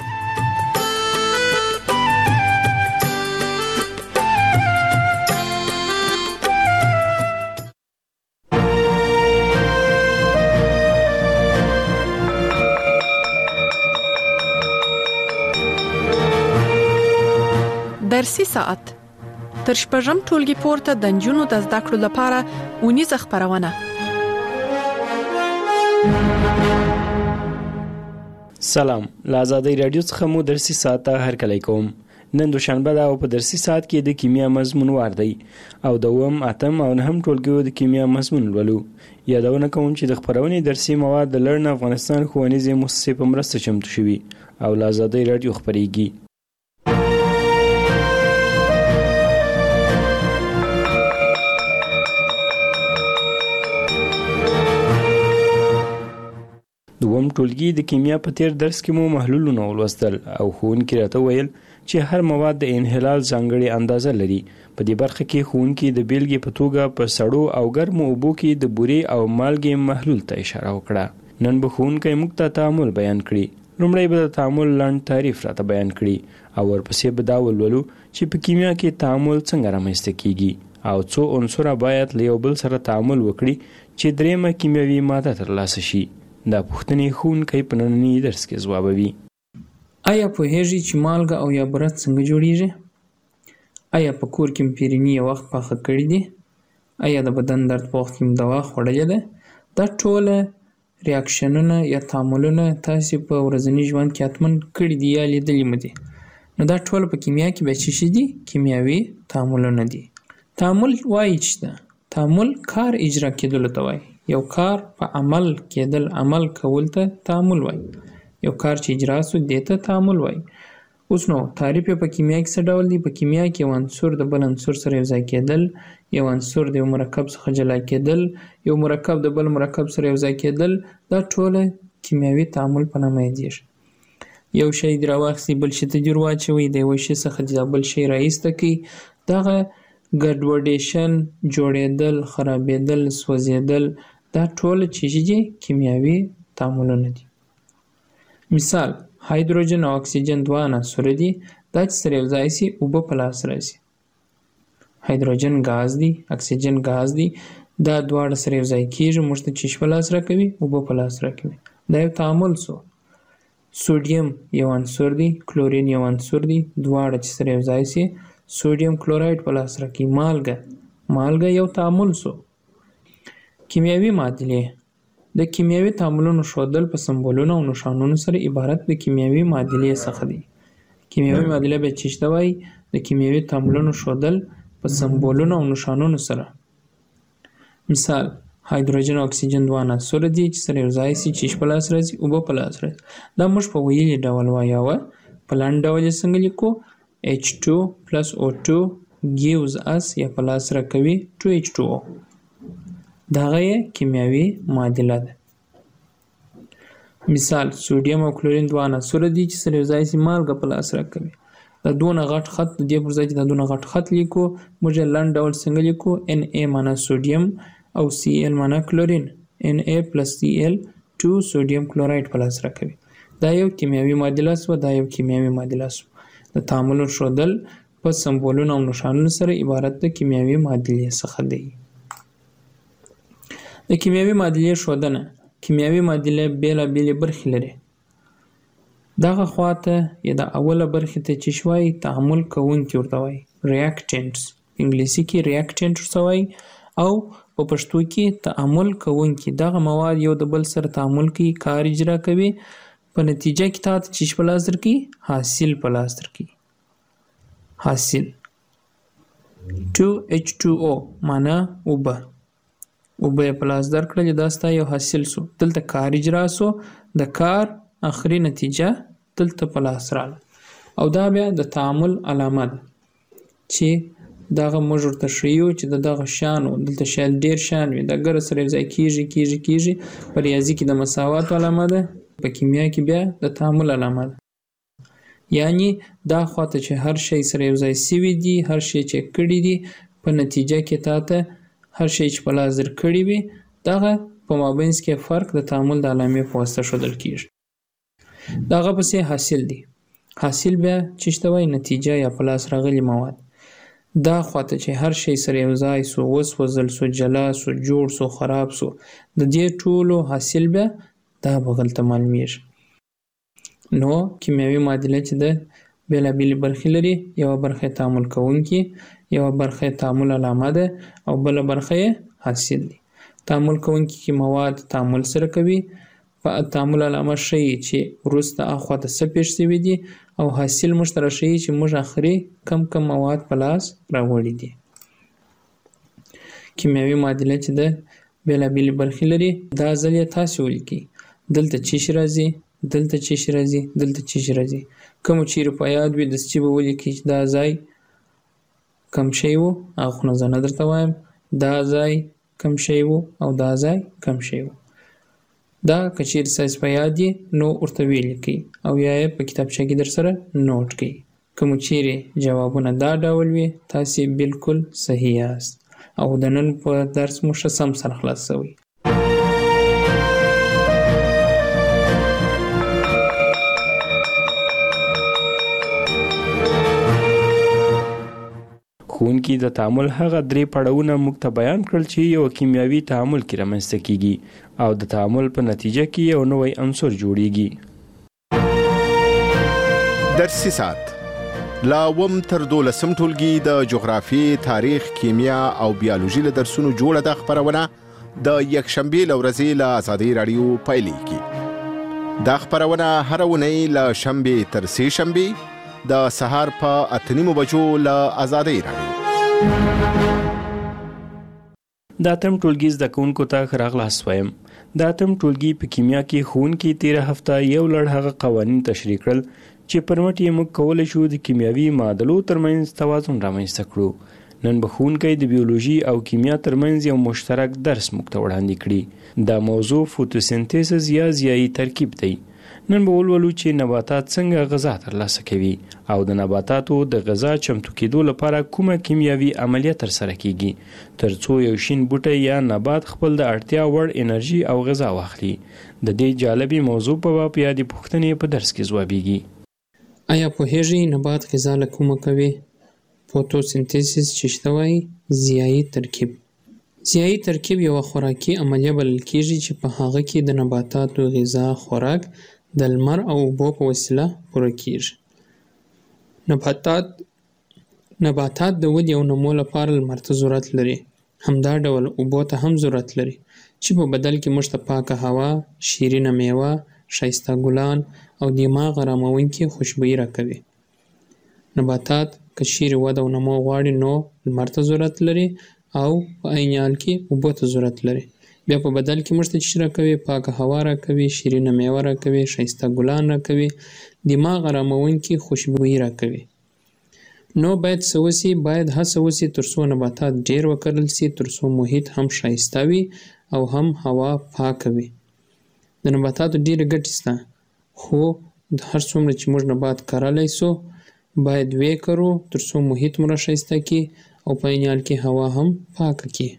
درسي ساعت تر شپږم ټولګي پورته د نجونو د زده کړو لپاره ونیزه خبرونه. سلام، له آزادۍ رادیو څخه مو درسي ساعت ته هرکلی کوم. نن دوشنبه ده او په درسي ساعت کې د کیمیا مضمون وار دی او دوم اتم او نهم ټولګیو د کیمیا مضمون ولولو. یادونه کوم چې د خبرونې درسي مواد د لرن افغانستان ښوونیزې مؤسسې په مرسته چمتو شوي او له آزادۍ رادیو خبرېږي. دوم ټولګي د کیمیا په تیر درس کې مو محلولونه ولوستل او ښوونکي راته ویل چې هر مواد د انحلال ځانګړې اندازه لري. په دې برخه کې ښوونکي د بیلګې په توګه په سړو او ګرمو اوبو کې د بورې او مالګې محلول ته اشاره وکړه. نن به ښوونکی موږ ته تعامل بیان کړي. لومړی به د تعامل لاندې تعریف راته بیان کړي او ورپسې به دا ولولو چې په کیمیا کې تعامل څنګه رامنځته کیږي او څو عنصره باید له یو بل سره تعامل وکړي چې دریمه کیمیاوي ماده ترلاسه شي. دا پوښتنې ښوونکی په ننني درس کې ځوابوي. آیا پوهیږئ چې مالګه او یا بوره څنګه جوړیږي؟ آیا په کور کې پیریني یو وخت پاخه کړي دي؟ آیا د بدن درد په وخت کې دوا خوړلې ده؟ دا ټول ریاکشنونه یا تعاملونه تاسو په ورځني ژوند کې حتمن کړي دي یا لیدلي مو دي. نو دا ټول په کیمیا کې به څه شي دي؟ کیمیاوي تعاملونه دي. تعامل وایي چې تعامل کار اجرا کېدل ته وایي. یو کار په عمل کېدل عمل کول ته تعامل وایي. یو کار چې اجرا سو دې ته تعامل وایي. اوس نو تعریف په کیمیا کې څه ډول دی؟ په کیمیا کې یو عنصر د بل عنصر سره یو ځای کېدل، یو عنصر د یو مرکب څخه جلا کېدل، یو مرکب د بل مرکب سره یو ځای کېدل، دا ټول کیمیاوي تعامل په نامه یادیږي. یو شی د راواخلي بل شي ته جوړ واچوي، د یو شي څخه د بل شي راایسته کوي. دغه ګډوډیشن، جوړېدل، خرابېدل، سوځېدل دا ټول چې دي کیمیاوي تعاملونه دي. مثال هایدروجن او اکسیجن دوه عناصر دي دا چې سره یو ځای شي اوبه په لاس راځي. هایدروجن غاز دی، اکسیجن غاز دی، دا دواړه سره یو ځای کیږي موږ ته چشم په لاس راکوي، اوبه په لاس راکوي. دا یو تعامل سو. سوډیم یو عنصر دی، کلورین یو عنصر دی، دواړه چې سره یو ځای شي سوډیم کلورایډ په لاس راکوي. مالګه یو تعامل سو. کیمیاوي معادلې د کیمیاوي تعاملونو ښودل په سمبولونو او نښانونو سره عبارت د کیمیاوي معادلې څخه دی. کیمیاوي معادله به څه ته وایي؟ د کیمیاوي تعاملونو ښودل په سمبولونو او نښانونو سره. مثال هایدروجن او اکسیجن دوه عناصر دي چې سره یو ځای شي چې په لاس راځي، اوبه په لاس راځي. دا موږ په ویلي ډول وایو. په لاندې ډول یې څنګه لیکو؟ H2 plus O2 gives us یا په لاس راکوي 2H2O. دغه یې کیمیاوي معادله ده. مثال سوډیم او کلورین دوه عناصر دي چې سره یو ځای شي مالګه په لاس راکوي. دا دونه غټ خط د دې پر ځای چې دا دونه غټ خط لیکو موږ یې لنډ ډول څنګه لیکو؟ Na معنا سوډیم او Cl معنا کلورین. Na plus Cl 2 سوډیم کلورایډ په لاس راکوي. دا یو کیمیاوي معادله سوه. د تعامل ښودل په سمبولونو او نښانونو سره عبارت د کیمیاوي معادلې څخه دی. د کیمیاوي معادلې ښودنه. کیمیاوي معادلې بېلابېلې برخې لري. دغه خواته یا د اوله برخې ته چې شوي تعامل کوونکي ورته وایي ریاکټنټس. انګلیسي کې ریاکټنټ ورته وایي او په پښتو کې تعامل کوونکي. دغه مواد یو د بل سره تعامل کوي، کار اجرا کوي، په نتیجه کې تا ته چې په لاس درکوي حاصل په لاس درکوي. حاصل 2H2O معنا اوبه یې په لاس درکړل، دا ستا یو حاصل سو. دلته کار اجرا سو، د کار آخري نتیجه دلته په لاس راغله او دا بیا د تعامل علامه ده چې دغه موږ ورته ښیو چې دغه شیانو دلته شاید ډېر شیان وي، د ګره سره یو ځای کېږي. په ریاضي کې د مساوات علامه ده، په کیمیا کې بیا د تعامل علامه ده. یعنی دا خواته چې هر شی سره یو ځای سوي دي، هر شی چې کړي دي، په نتیجه کې تا ته هر شی چې په لاس درکړي وي دغه په مابینځ کې فرق د تعامل د علامې په واسطه ښودل کېږي. دغه پسې حاصل دی. حاصل بیا چې ته وایي نتیجه یا په لاس راغلي مواد. دا خواته چې هر شی سره یو ځای سو، وسوځل سو، جلا سو، جوړ سو، خراب سو، د دې ټولو حاصل بیا دا بغل ته معلومیږي. نو کیمیاوي معادله چې ده بېلابېلې برخې لري. یوه برخه تعامل کوونکي، یوه برخه تعامل علامه ده او بله برخه یې حاصل دی. تعامل کوونکي کې مواد تعامل سره کوي، په تعامل علامه ښیي چې وروسته اخوا ته څه پېښ شوي دي او حاصل موږ ته راښیي چې موږ آخري کم مواد په لاس راوړي دي. کیمیاوي معادله چې ده بېلابېلې برخې لري. دا ځل یې تاسې ولیکئ. دلته چې شی راځي، دلته چې شی راځي، دلته چې شی راځي. کوم چیرې په یاد وي داسې به ولیکئ چې دا ځای کم شی و، هغه خو نه زه نه درته وایم، دا ځای کم شی و او دا ځای کم شی و. دا که چیرې ستاسې په یاد یې نو ورته ولیکئ او یا یې په کتابچه کې در سره نوټ کړئ. که مو چیرې جوابونه دا ډول وي تاسې بالکل صحیح یاست او د نن په درس مو ښه سم سره خلاص شوی. ښوونکي د تعامل هغه درې پړاوونه موږ ته بیان کړل چې یو کیمیاوي تعامل کې رامنځته کیږي او د تعامل په نتیجه کې یو نوی عنصر جوړیږي. درسي ساعت لا وم تر 12 ټولګي د جغرافي، تاریخ، کیمیا او بیولوژي له درسونو جوړه د خبرونه د یکشنبه لورځي له آزادۍ رادیو پیلېږي. دا خبرونه هر ونې له شنبه تر سه شنبه د سهار په 8:30 بجو له آزادۍ رادیو. دا تم ټولګي زده کوونکو ته راغلاس وایم. دا تم ټولګي په کیمیا کې ښوونکي 13 هفته یو لړ هغه قوانین تشریح کړل چې پر مټ یې موږ کولی شو د کیمیاوي معادلو ترمنځ توازن رامنځته کړو. نن به ښوونکی د بیولوژي او کیمیا ترمنځ یو مشترک درس موږ ته وړاندې کړي. دا موضوع فوتوسنتیسز یا ضیایي ترکیب دی. نن به ولولو چې نباتات څنګه غذا ترلاسه کوي او د نباتاتو د غذا چمتو کېدو لپاره کومه کیمیاوي عملیه ترسره کیږي ترڅو یو شین بوټی یا نبات خپل د اړتیا وړ انرژي او غذا واخلي. د دې جالبي موضوع په باب یادې پوښتنې په درس کې ځوابیږي. آیا پوهیږئ نبات غذا له کومه کوي؟ فوتوسنتیسیس چې شته وایي ضیایي ترکیب. ضیایي ترکیب یوه خوراکي عملیه بلل کېږي چې په هغه کې د نباتاتو غذا خوراک د لمر او اوبو په وسیله پوره کېږي. نباتات د ودې او نمو لپاره لمر ته ضرورت لري. همدا ډول اوبو ته هم ضرورت لري چې په بدل کې موږ ته پاکه هوا، شیرینه میوه، ښایسته ګلان او دماغ اراموونکې خوشبويي راکوي. نباتات که چیرې وده او نمو غواړي نو لمر ته ضرورت لري او په عین حال کې اوبو ته ضرورت لري. بیا په بدل کې موږ ته چې راکوي پاکه هوا راکوي، شیرینه میوه راکوي، ښایسته ګلان راکوي، دماغ اراموونکې خوشبويي راکوي. نو باید څه وسي؟ باید هڅه وسي ترڅو نباتات ډیر وکرل سي، ترڅو محیط هم ښایسته وي او هم هوا پاکه وي. د نباتاتو ډیرې ګټې شته خو هر څومره چې موږ نبات کرلی سو باید ویې کرو ترڅو محیط مو راښایسته کړي او په عین حال کې هوا هم پاکه کړي.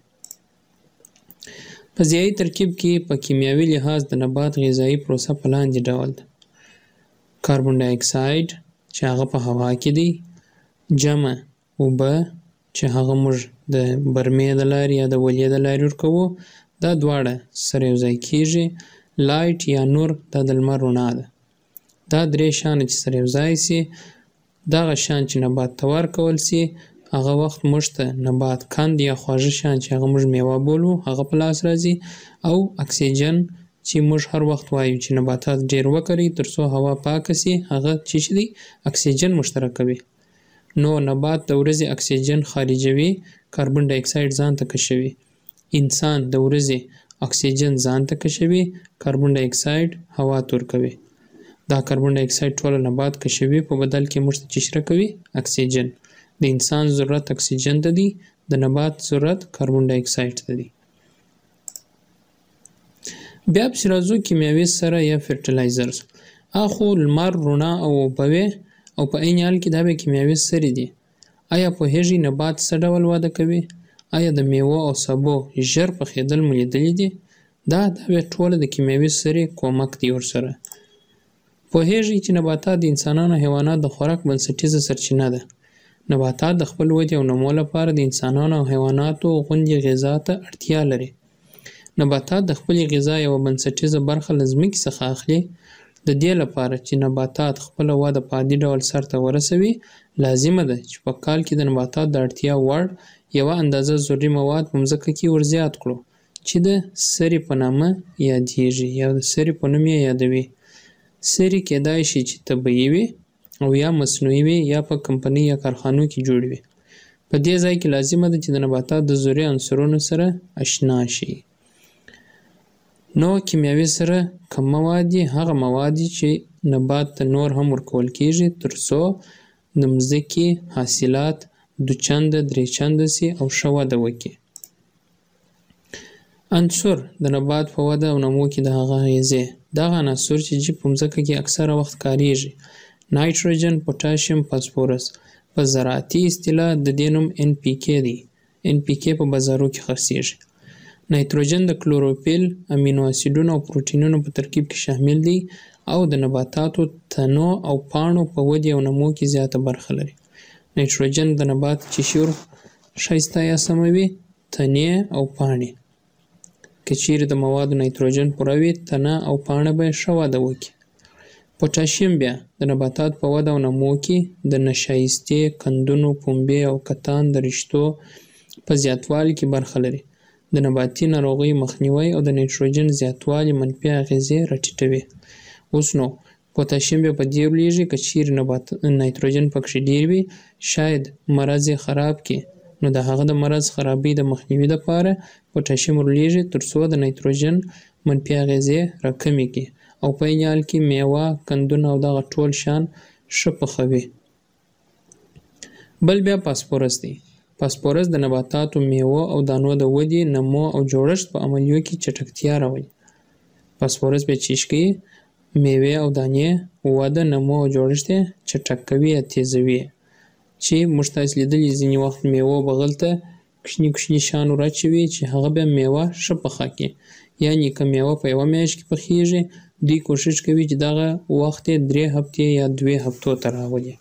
په ضیایي ترکیب کې په کیمیاوي لحاظ د نبات غذایي پروسه په لاندې ډول ده. کاربن ډای اکساید چې هغه په هوا کې دی، جمع اوبه چې هغه موږ د برمې د لارې یا د ولې د لارې ورکوو، دا دواړه سره یو ځای کېږي. لایټ یا نور دا د لمر رڼا ده. دا درې شیان چې سره یو ځای سي دغه شیان چې نبات ته ورکول سي هغه وخت موږ ته نبات کند یا خواږه شیان چې هغه موږ میوه بولو هغه په لاس راځي، او اکسیجن چې موږ هر وخت وایو چې نباتات ډیر وکري ترڅو هوا پاکه سي هغه چې دی اکسیجن مشترکوي. نو نبات د ورځې اکسیجن خارجوي، کاربن ډای اکساید ځان ته کشوي. انسان د ورځې اکسیجن ځان ته کشوي، کاربن ډای اکساید هوا ته ورکوي. دا کاربن ډای اکساید ټوله نبات کشوي، په بدل کې موږ ته چې راکوي اکسیجن. د انسان ضرورت اکسیجن ته دی، د نبات ضرورت کاربن ډای اکساید ته دی. بیا پسې راځو کیمیاوي سره یا فرټیلایزرز. اخو لمر، رڼا او اوبه وې او په عین حال کې دا به کیمیاوي سرې دي. آیا پوهیږئ نبات څه ډول وده کوي؟ آیا د میوه او سبو ژر پخېدل مو لیدلي دي؟ دا به ټوله د کیمیاوي سرې کومک دی ورسره. پوهیږئ چې نباتات د انسانانو او حیواناتو د خوراک بنسټیزه سرچینه ده. نباتات د خپل ودې او نمو لپاره د انسانانو او حیواناتو غوندې غذا ته اړتیا لري. نباتات د خپلې غذا یوه بنسټیزه برخه له ځمکې څخه اخلي. د دې لپاره چې نباتات خپله وده په عادي ډول سرته ورسوي لازمه ده چې په کال کې د نباتات د اړتیا وړ یوه اندازه ضروري مواد په مځکه کې ورزیات کړو چې د سرې په نامه یادیږي یا د سرې په نوم یې یادوي. سرې کیدای شي چې طبیعي وي او یا مصنوعي وي یا په کمپنۍ یا کارخانو کې جوړ وي. په دې ځای کې لازمه ده چې د نباتات د ضروري عنصرونو سره آشنا شي. نو کیمیاوي سره کوم مواد دي؟ هغه مواد چې نبات ته نور هم ورکول کېږي ترڅو د مځکې حاصلات دوچنده درې چنده سي او ښه وده وکړي. عنصر د نبات په وده او نمو کې د هغه اغیزې دغه عناصر چې په مځکه کې اکثره وخت کاریږي: نایتروجن، پوتاشیم، فاسفورس. په زراعتي اصطلاح د دې نوم NPK دی. NPK په بازارو کې خرڅیږي. نایتروجن د کلوروفیل، امینو اسیدونو او پروټینونو په ترکیب کې شامل دی او د نباتاتو تنو او پاڼو په ودې او نمو کې زیاته برخه لري. نایتروجن د نبات قشر ښایسته یا سموي، تنې او پاڼې. که چیرې د موادو نایتروجن پوره وي تنه او پاڼه به ښه وده وکړي. پوتاشیم بیا د نباتات په وده او نمو کې د نشایستې، کندونو، پنبې او کتان د رشتو په زیاتوالي کې برخه لري. د نباتي ناروغیو مخنیوی او د نایتروجن زیاتوالی منفي اغیزې راټیټوي. اوس نو پوتاشیم بیا په دې لویږي که چیرې نایتروجن پکې ډیر وي شاید مرض یې خراب کړي. نو د هغه د مرض خرابۍ د مخنیوي لپاره پوتاشیم ورلېږي ترڅو د نایتروجن منفي اغیزې راکمې کړي او په عین حال کې میوه، کندونه او دغه ټول شیان ښه پخوي. بل بیا فاسفورس دی. فاسفورس د نباتاتو، میوه او دانو د ودې، نمو او جوړښت په عملیو کې چټکتیا راولي. فاسفورس بیا چیش کوي؟ میوې او دانې وده، نمو او جوړښت یې چټک کوي یا تیزوي. چې موږ تاسو لیدلي ځینې وخت میوه بغل ته کوچني کوچني شیان ورچوي چې هغه بیا میوه ښه پخه کړي. یعنې که میوه په یوه میاشت کې پخیږي، دوی کوشش کوي چې دغه وخت یې 3 هفتې یا 2 هفتو ته راولي.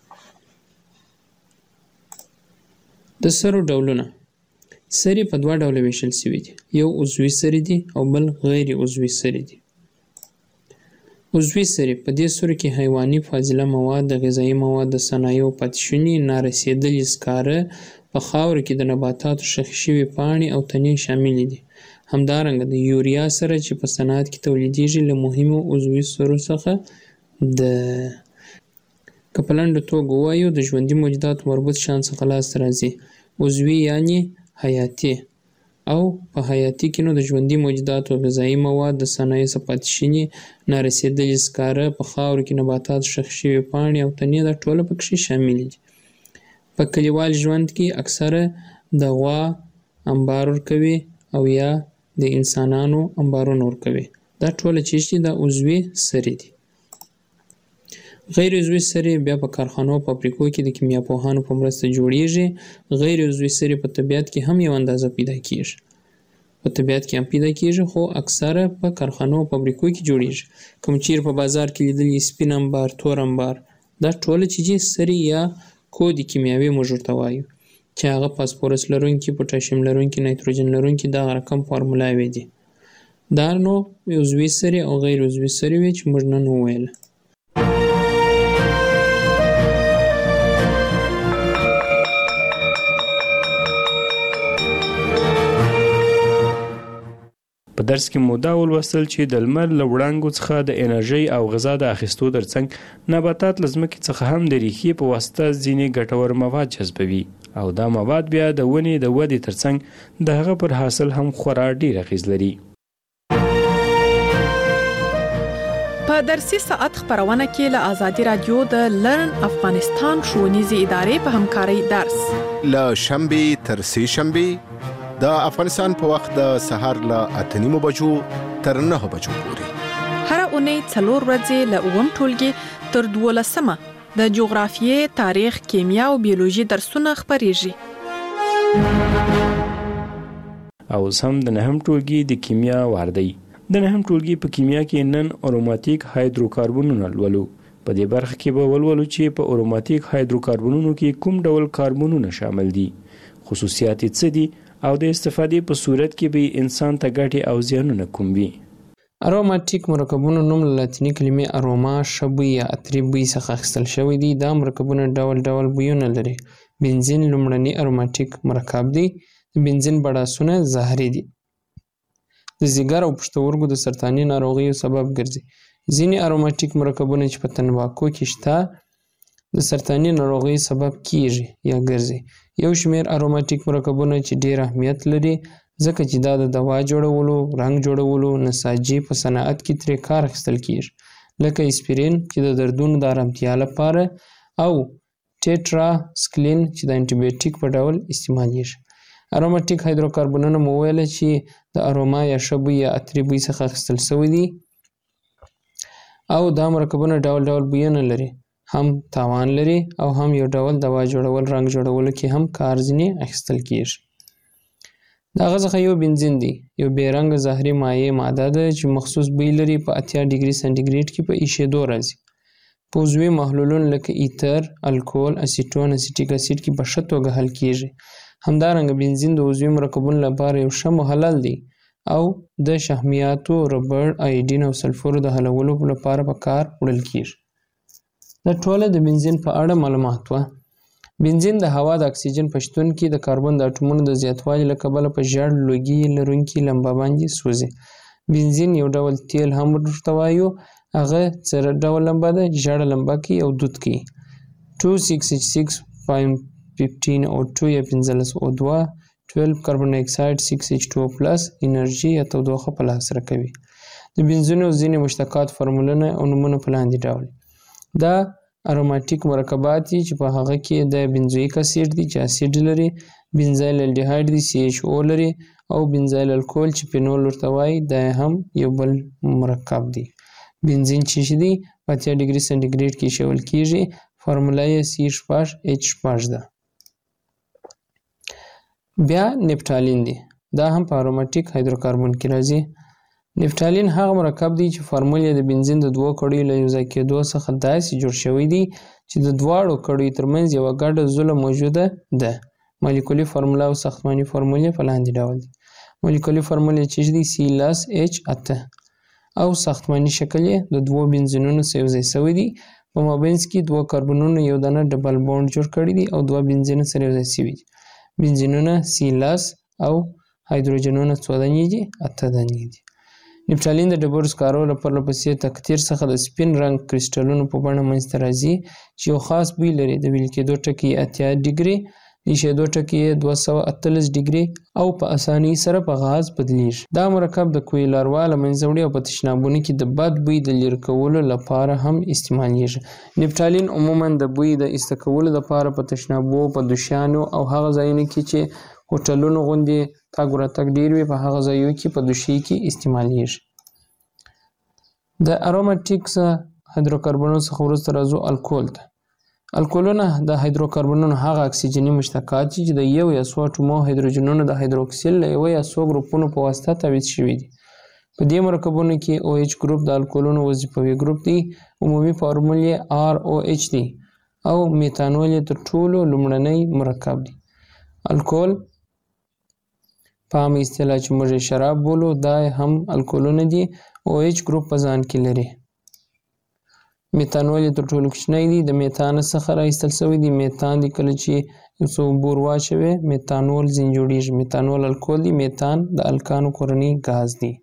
د سرو ډولونه. سرې په 2 ډوله ویشل شوي دي. یو عضوي سرې دي او بل غیر عضوي سرې دي. عضوي سرې په دې سرو کې حیواني فاضله مواد، د غذایي مواد، د صنایعو پاتې شونې، نارسېدلي سکاره، په خاوره کې د نباتاتو ښخې شوي پاڼې او تنې شاملې دي. همدارنګه د یوریا سره چې په صنعت کې تولیدېږي له مهمو عضوي سرو څخه ده. که په لنډه توګه ووایو، د ژوندي موجوداتو مربوط شیان څخه لاسته راځي. عضوي یعنې حیاتي، او په حیاتي کې نو د ژوندي موجوداتو غذایي مواد، د صنایعو څخه پاتې شونې، نارسېدلي سکاره، په خاوره کې نباتاتو ښخې شوي پاڼې او تنې دا ټوله پکښې شاملې دي. په کلیوال ژوند کې اکثره د غوا انبار ورکوي او یا د انسانانو انبارونه ورکوي. دا ټوله چیز دي دا عضوي سرې دي. غیر عضوي سرې بیا په کارخانو او فابریکو کې د کیمیاپوهانو په مرسته جوړیږي. غیر عضوي سرې په طبیعت کې هم یو اندازه پیدا کیږي. خو اکثره په کارخانو او فابریکو کې جوړیږي. کوم چیرې په بازار کې لیدلي سپین انبار، تور انبار، دا ټوله چې سرې یا کود کیمیاوي موږ ورته وایو، چې هغه فاسفورس لرونکي، پوټاشیم لرونکي، نایتروجن لرونکي دغه رقم فارمولاوې دي. دا نو عضوي سرې او غیر عضوي سرې وې چې موږ نن وویله. په درس کې مو دا ولوستل چې د لمر له وړانګو څخه د انرژۍ او غذا د اخیستو ترڅنګ نباتات له ځمکې څخه هم د ریښې په واسطه ځینې ګټور مواد جذبوي، او دا مواد بیا د ونې د ودې ترڅنګ د هغه پر حاصل هم خورا ډیر اغیز لري. په درسي ساعت خبرونه کې له آزادي رادیو د لرن افغانستان ښوونیزې ادارې په همکارۍ درس له شنبې تر سې شنبې د افغانستان په وخت د سهار له 8:30 بجو تر 9 بجو پورې. هر اونۍ 4 ورځې له 9 ټولګي تر 12 د جغرافیې، تاریخ، کیمیا او بیولوژي درسونه خبريږي. او سم د 9 ټولګي د کیمیا واردی. د 9 ټولګي په کیمیا کې نن اروماتیک هایدروکاربنونه لولو. په دې برخه کې به ولولو چې په اروماتیک هایدروکاربنونو کې کوم ډول کاربنونه شامل دي، خصوصیات یې څه دي، او د استفادې په صورت کې به انسان ته ګټې او زیانونه کوم وي. اروماتیک مرکبونو نوم له لاتیني کلمې اروما ښه بوی یا عطري بوی څخه اخیستل شوی دی. دا مرکبونه ډول ډول بویونه لري. بنزین لومړنی اروماتیک مرکب دی. د بنزین بړاسونه زهري دي. د ځیګر او پښتورګو د سرطاني ناروغیو سبب ګرځي. ځینې اروماتیک مرکبونه چې په تنباکو کې شته د سرطاني ناروغیو سبب کیږي یا ګرځي. یو شمېر اروماتیک مرکبونه چې ډېر اهمیت لري ځکه چې دا د دوا جوړولو، رنګ جوړولو، نساجي په صنعت کې ترې کار اخیستل کیږي، لکه اسپرین چې د دردونو د آرامتیا لپاره او ټیټراسکلین چې د انټي بیوټیک په ډول استعمالیږي. اروماتیک هایدروکاربنونه مو ویل چې د اروما یا ښه بوی یا عطري بوی څخه اخیستل شوي دي، او دا مرکبونه ډول ډول بویونه لري، هم تاوان لري او هم یو ډول دوا جوړول، رنګ جوړولو کې هم کار ځینې اخیستل کیږي. د هغه څخه یو بنزین دی، یو بې رنګه زهري مایع ماده ده چې مخصوص بوی لري. په 80 ډیګري سانتیګریډ کې په ایشېدو راځي. په عضوي محلولونو لکه ایتر، الکول، اسیټون، اسیټیک اسید کې په ښه توګه حل کیږي. همدارنګه بنزین د عضوي مرکبونو لپاره یو ښه محلل دی او د شحمیاتو، ربړ، آیډین او سلفور د حلولو لپاره په کار وړل کیږي. دا ټوله د بنزین په اړه معلومات وه. بنزین د هوا د اکسیجن په شتون کې د کاربن د اټومونو د زیاتوالي له کبله په ژړ لوګي لرونکي لمبه باندې سوځي. بنزین یو ډول تیل هم ورته وایو. هغه څه ډول لمبه ده؟ ژړه لمبه کوي او دود کوي. 2,6,6,15 O2 یا 15 O2 12 کاربن ډای اکساید 6H2O+ انرژي یا تودوخه په لاس راکوي. د بنزینو ځینې مشتقات فورمولونه او نومونه په لاندې ډول دا اروماتیک مرکبات دي چې په هغه کې د بنزویک اسید دي چې اسید لري، بنزایل الډیهاید دي CHO لري، او بنزایل الکول چې فینول ورته وایي دا هم یو بل مرکب دی. بنزین چې دی په 80 ډیګري سنټیګریډ کې ایښودل کیږي. فارموله یې C6H6 ده. بیا نفټالین دی. دا هم په اروماتیک هایدروکاربن کې راځي. نفټالین هغه مرکب دی چې فارمول یې د بنزین د دوو کړیو له یوځای کېدو څخه داسې جوړ شوی دی چې د دواړو کړیو ترمنځ یوه ګډه زوله موجوده ده. مالیکولي فارموله او ساختماني فارمول یې په لاندې ډول دي. مالیکولي فارمول یې چې دی C10H8 او ساختماني شکل یې د دوو بنزینونو سره یوځای شوی دی. په مابینځ کې دوه کاربنونو یو دانه ډبل بانډ جوړ کړی دی او دوه بنزینونه سره یوځای شوي دي. بنزینونه C10 او هایدروجنونه څو دانې دي؟ 8 دانې دي. نفټالین د ډبرو سکارو له پرله پسې تقطیر څخه د سپین رنګ کریسټلونو په بڼه منځته راځي چې یو خاص بوی لري. د ویل کېدو ټکي 80 ډیګري، د ایښېدو ټکي 248 ډیګري او په اسانۍ سره په غاز بدلیږي. دا مرکب د کوی لاروا له منځه وړي او په تشنابونو کې د بد بوی د لرې کولو لپاره هم استعمالیږي. نفټالین عموما د بوی د ایسته کولو لپاره په تشنابو، په دوشیانو او هغه ځایونو کې چې هوټلونو غوندې تګ ورتګ ډېر وي په هغه ځایونو کې په دوشي کې استعمالیږي. د اروماتیکس هایدروکاربنونو څخه وروسته راځو الکول ته. الکولونه د هایدروکاربنونو هغه اکسیجني مشتقات دي چې د یو یا څو اټومو هایدروجنونو د هایدروکسیل له یو یا څو ګروپونو په واسطه تبعید شوي دي. په دې مرکبونو کې OH ګروپ د الکولونو وظیفوي ګروپ دی. عمومي فارمول یې ROH دی او میتانول یې تر ټولو لومړنی مرکب دی. الکول په عامه اصطلاح چې موږ یې شراب بولو دا هم الکولونه دي. OH ګروپ په ځان کې لري. میتانول یې تر ټولو کوچنی دی. د میتان څخه راایستل شوی دی. میتان دی کله چې یو څه اوبه ور واچوې میتانول ځینې جوړیږي. میتانول الکول دی. میتان د الکانو کورنی غاز دی.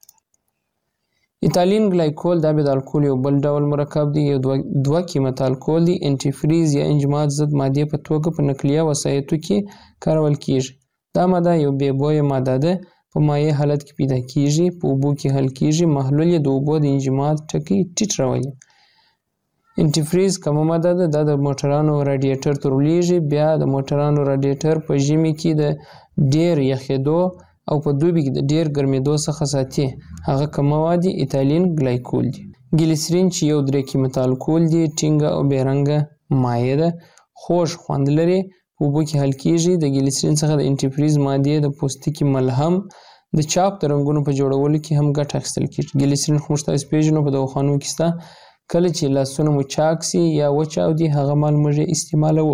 ایتالین ګلایکول دا به د الکول یو بل ډول مرکب دی. یو دوه قیمته الکول دی. انټیفریز یا انجماد ضد مادې په توګه په نقلیه وسایطو کې کارول کیږي. دا ماده یو بې بویه ماده ده. په مایع حالت کې پیدا کیږي. په اوبو کې حل کیږي. محلول یې د اوبو د انجماد ټکي ټیټ راولي. انټیفریز کومه ماده ده؟ دا د موټرانو راډیټر ته ورلیږي. بیا د موټرانو راډیټر په ژمي کې د ډیر یخېدو او په دوبي کې د ډیر ګرمېدو څخه ساتي. هغه کوم مواد دي؟ ایتالین ګلایکول دي. ګلیسرین چې یو 3 قیمته الکول دی. ټینګه او بې رنګه مایع ده. خوږ خوند لري. په اوبو کې حل کیږي. د ګلیسرین څخه د انټیفریز مادې د پوستکي ملهم د چاپ د رنګونو په جوړولو کې هم ګټه اخیستل کیږي. ګلیسرین خو موږ تاسو پیژنو په دواخانو کې شته. کله چې لاسونه مو چاک سي یا وچاودي هغه مال موږ استعمالوو.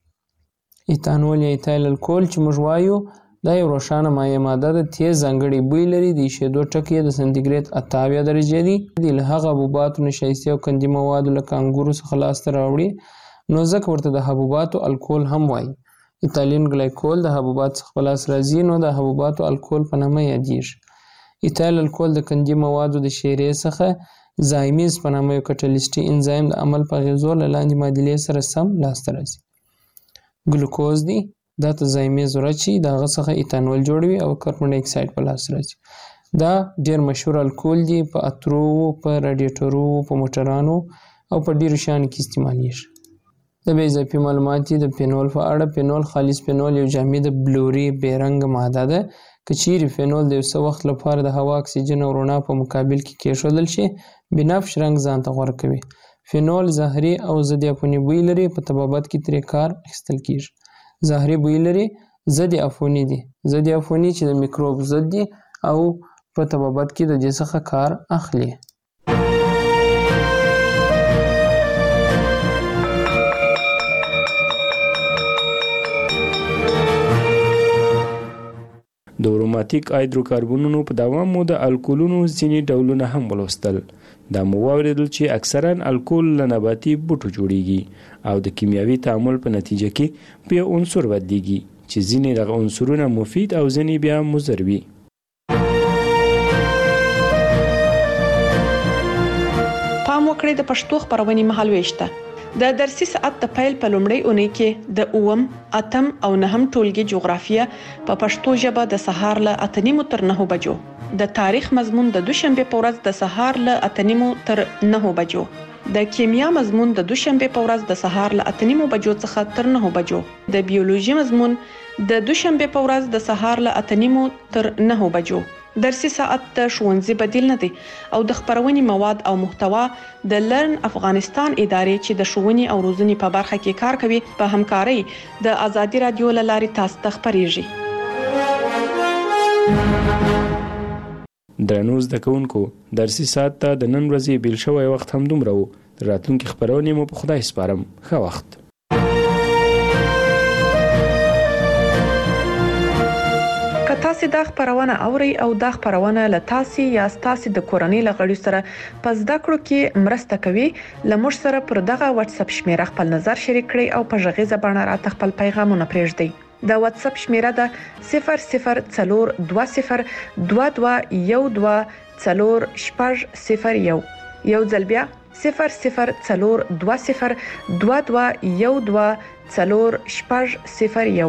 ایتانول یا ایتایل الکول چې موږ وایو دا یو روښانه مایع ماده ده. تیز ځانګړی بوی لري. د ایښېدو ټکي د سانتیګریډ 78 درجې دي. له هغه حبوباتو نشایستې او قندي موادو لکه انګورو څخه لاسته راوړي نو ځکه ورته د حبوباتو الکول هم وایي. ایتالین ګلایکول د حبوباتو څخه په لاس راځي نو د حبوباتو الکول په نامه یادیږي. ایتایل الکول د قندي موادو د شیرې څخه زایمیز په نامه یو کټلیسټي انزایم د عمل په اغېزو له لاندې معادلې سره سم لاسته راځي. ګلوکوز دی. دا ته زایمیز ورچي د هغه څخه ایتانول جوړوي او کاربن ډای اکساید په لاس راځي. دا ډیر مشهور الکول دی. په اترو، په راډیټورو، په موټرانو او په ډیرو شیانو کې استعمالیږي. د بې اضافي معلومات د فینول په اړه. فینول خالص فینول یو جامد بلوري بې رنګه ماده ده. که چیرې فینول د یو څه وخت لپاره د هوا اکسیجن او رڼا په مقابل کې کېښودل شي بنفش رنګ ځان ته غوره کوي. فینول زهري او ضد عفوني بوی لري. په طبابت کې ترې کار اخیستل کیږي. زهري بوی لري. ضد عفوني دي. ضد عفوني چې د میکروب ضد دي او په طبابت کې د دې څخه کار اخلي. د اروماتیک هایدروکاربنونو په دوام مو د الکولونو ځینې ډولونه هم ولوستل. دا مو واوریدل چې اکثرا الکول له نباتي بوټو جوړیږي او د کیمیاوي تعامل په نتیجه کې په یو عنصر بدلیږي چې ځینې دغه عنصرونه مفید او ځینې بیا مضر وي. پام وکړئ د پښتو خبرونې مهالويش ته. د درسي ساعت د پیل په لومړۍ اونۍ کې د 8م، 8م او 9م ټولګي جغرافیه په پښتو ژبه د سهار له 8:30 تر 9 بجو، د تاریخ مضمون د دوشنبه په ورځ د سهار له 8:30 تر 9 بجو، د کیمیا مضمون د دوشنبه په ورځ د سهار له 8:30 بجو څخه تر 9 بجو، د بیولوژي مضمون د دوشنبه په ورځ د سهار له 8:30 تر 9 بجو، درسي ساعت د ښوونځي بدیل نه دی او د خبرونې مواد او محتوا د لرن افغانستان ادارې چې د ښوونې او روزنې په برخه کې کار کوي په همکارۍ د ازادي رادیو لارې تاسو ته خبريږي. درنو زده کوونکو درسي ساعت ته د نن ورځې بیل شوی وخت هم دومره و. راتلونکي خبرونه مو په خدای سپارم. ښه وخت. که تاسو د خبرونه اوري او د خبرونه له تاسو یا تاسو د کورنۍ لغړي سره په زده کړو کې مرسته کوي لمر سره پر دغه واتس اپ شمیره خپل نظر شریک کړئ او په ژغې زبانه راته خپل پیغامونه پرېږدئ. د واتس اپ شمیره ده 0042121401 یو ځل بیا 0042121401